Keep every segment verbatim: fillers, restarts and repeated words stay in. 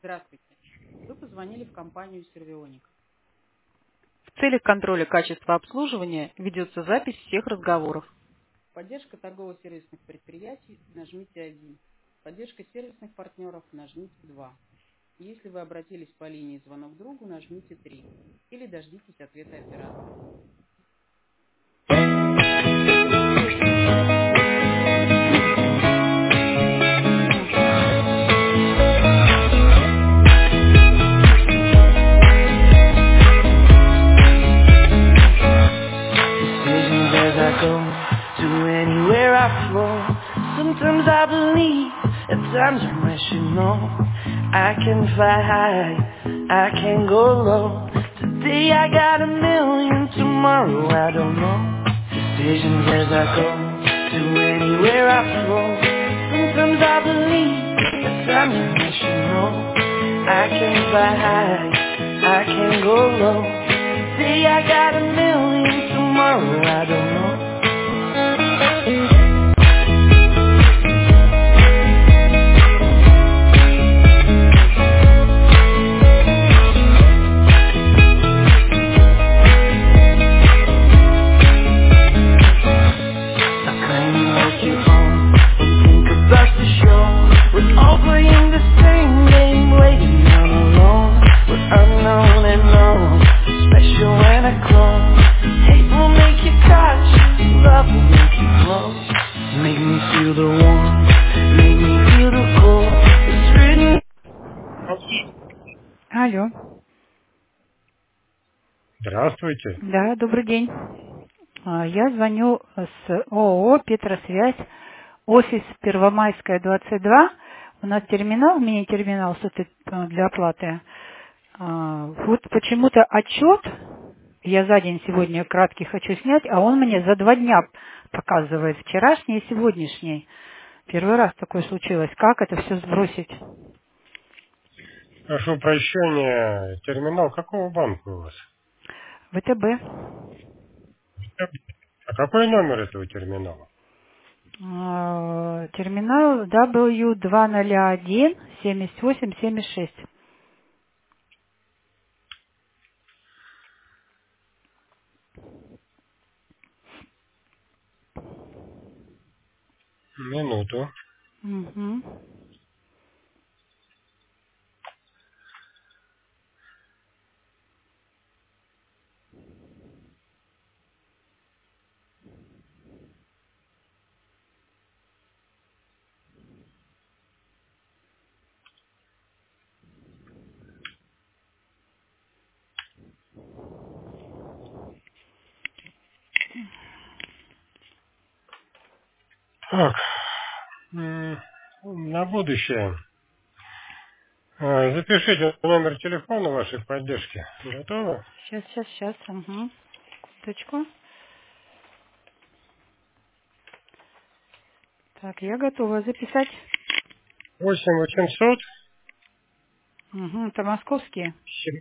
Здравствуйте. Вы позвонили в компанию «Сервионик». В целях контроля качества обслуживания ведется запись всех разговоров. Поддержка торгово-сервисных предприятий – нажмите один. Поддержка сервисных партнеров – нажмите два. Если вы обратились по линии «Звонок другу», нажмите три. Или дождитесь ответа оператора. Decisions as I go to anywhere I flow. Sometimes I believe, at times I'm rational. I can fly high, I can go low. Today I got a million, tomorrow I don't know. Decisions as I go to anywhere I flow. Sometimes I believe, at times I'm rational. I can fly high, I can go low. Today I got a million, tomorrow I don't know. I claim that you own and think about the show. We're all playing the same game, waiting down alone. We're unknown and known, special when I clone. Hate will make you touch, love will make you glow. Make me feel the warmth, make me feel the cold. It's written. Алло. Здравствуйте. Да, добрый день. А, Я звоню с ООО «Петросвязь», офис Первомайская, двадцать два. У нас терминал, мини-терминал что-то э, для оплаты. А, Вот почему-то отчет, я за день сегодня краткий хочу снять, а он мне за два дня показывает, вчерашний и сегодняшний. Первый раз такое случилось. Как это все сбросить? Прошу прощения, терминал какого банка у вас? ВТБ. А какой номер этого терминала? А, Терминал дабл ю два ноль один семьдесят восемь семьдесят шесть. Минуту. Угу. Так, м, на будущее. А, Запишите номер телефона вашей поддержки. Готовы? Сейчас, сейчас, сейчас. Угу. Точку. Так, я готова записать. восемь восемьсот. Угу. Это московские.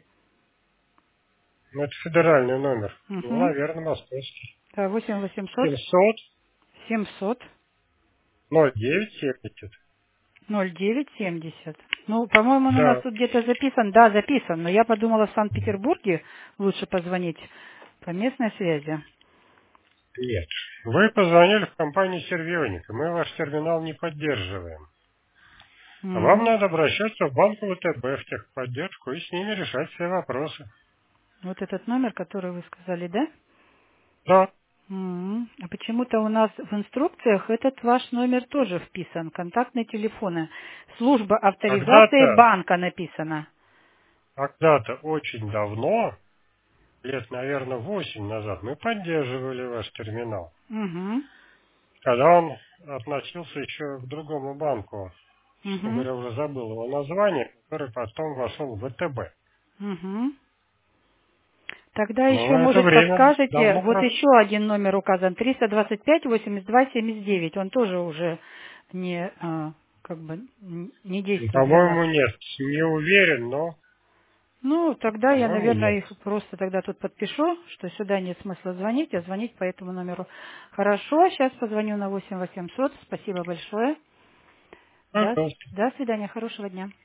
Ну, это федеральный номер. Ну, Угу. наверное, московский. Да, восемь восемьсот семьсот семьсот ноль девять семьдесят. ноль девять семьдесят. Ну, по-моему, он у нас Да, тут где-то записан. Да, записан. Но я подумала, в Санкт-Петербурге лучше позвонить по местной связи. нет. Вы позвонили в компанию «Сервионик», и мы ваш терминал не поддерживаем. А вам М. надо обращаться в банк ВТБ, в техподдержку, и с ними решать все вопросы. Вот этот номер, который вы сказали, да? Да, М. А почему-то у нас в инструкциях этот ваш номер тоже вписан. Контактные телефоны. Служба авторизации когда-то, банка написано. когда-то очень давно, лет, наверное, восемь назад, мы поддерживали ваш терминал. Угу. Когда он относился еще к другому банку, честно Угу. говоря, уже забыл его название, который потом вошел в ВТБ. Угу. Тогда еще, Но это может, время подскажете, давно вот прошло. еще один номер указан, триста двадцать пять восемьдесят два семьдесят девять. Он тоже уже не, а, как бы, н- не действует для вас. По-моему, нет, не уверен, но, Ну, тогда я, по-моему, наверное, нет. их просто тогда тут подпишу, что сюда нет смысла звонить, а звонить по этому номеру. Хорошо, сейчас позвоню на восемь восемьсот. Спасибо большое. До, Пожалуйста. до свидания, хорошего дня.